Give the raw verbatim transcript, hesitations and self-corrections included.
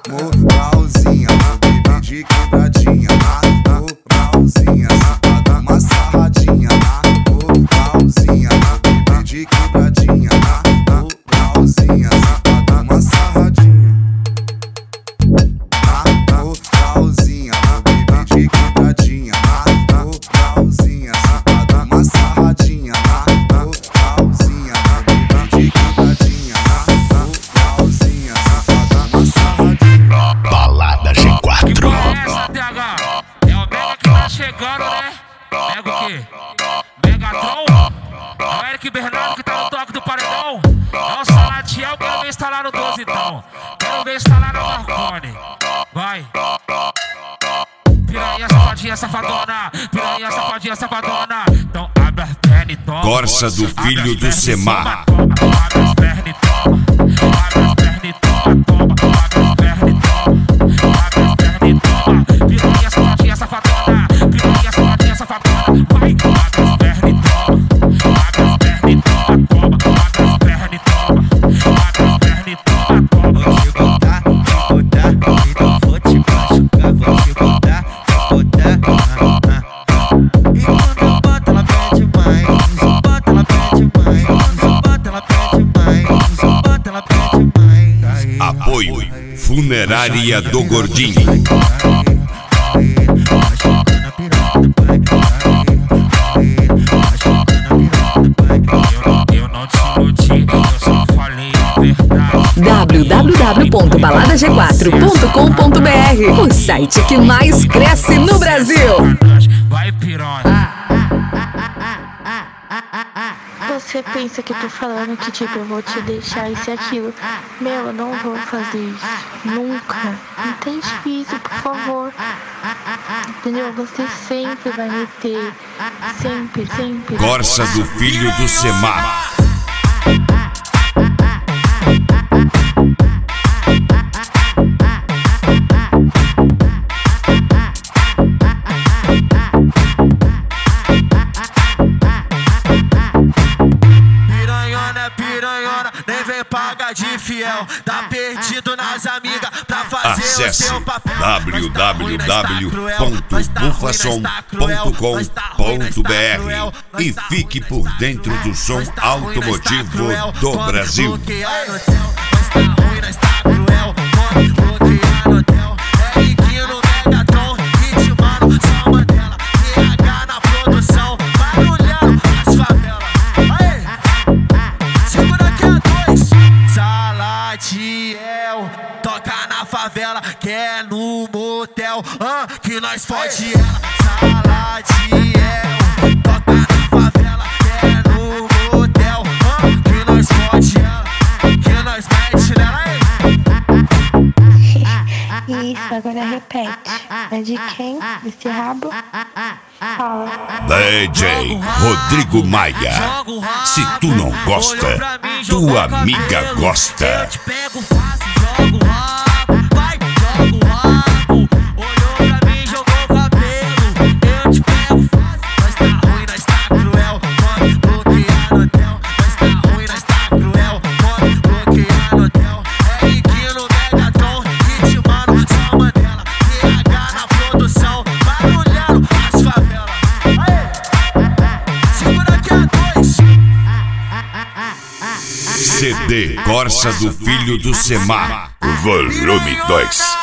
moralzinha, bebê de quebradinha, moralzinha, safada, uma sarradinha, moralzinha, bebê de quebradinha, moralzinha, safada, uma sarradinha, moralzinha, bebê de quebradinha, moralzinha, safada, uma sarradinha, moralzinha, bebê de quebradinha, moralzinha, safada, uma sarradinha. Balada G quatro. É o Mega que tá chegando, né? Pega o quê? Megatron? É o Eric Bernardo que tá no toque do paredão. É o Salatiel, quero ver instalar no doze então. Quero ver instalar no Marconi. Vai. Piranha, safadinha, safadona. Piranha, safadinha, safadona. Então abre as pernas e toma. Corsa do filho do Semar. Abre as pernas e toma. Abre as pernas e toma. Toma, abre as pernas e toma. Abre as pernas e toma. Piranha, safadinha, safadona. Piranha, safadinha, safadona. Vai. Abre as pernas e toma. Abre as pernas e toma. Toma, abre as pernas e toma. Abre as pernas e toma. Toma. Vou te botar, vou botar, e não vou te machucar. Vou te botar, vou botar, ah, ah. E quando eu boto ela pede mais, eu boto ela pede mais, eu boto ela pede mais, eu boto ela pede mais. Apoio Funerária do Gordinho. Eu não te iludi, eu só falei a verdade. w w w ponto balada g quatro ponto com ponto b r, o site que mais cresce no Brasil. Vai, piranha. Você pensa que eu tô falando que tipo, eu vou te deixar isso e aquilo. Meu, eu não vou fazer isso. Nunca. Não tem difícil, por favor. Entendeu? Você sempre vai me ter. Sempre, sempre. Corsa do filho do Semar. Piranhona, nem vem pagar de fiel. Tá perdido nas amigas pra fazer Acesse o seu papel. w w w ponto bufasom ponto com ponto b r e fique por dentro do som automotivo do Brasil. Toca na favela, que é no motel, ah, que nós fode ela. Saladiel, toca na favela, que é no motel, ah, que nós fode ela, que nós mete nela. Isso, agora repete. É de quem? Desse rabo? Fala. D J Rodrigo Maia. Se tu não gosta, tua amiga gosta. Eu te pego fácil, jogo rabo, vai, jogo rabo. Olhou pra mim, jogou cabelo. Eu te pego fácil. Nós tá ruim, nós tá cruel. Pode bloquear no hotel. Nós tá ruim, nós tá cruel. Pode bloquear no hotel. É Rick no Megatron, Hit mano, só Mandela. P H na produção, barulhando as favelas. Segura aqui a dois. C D Corsa do filho do Semar, volume dois.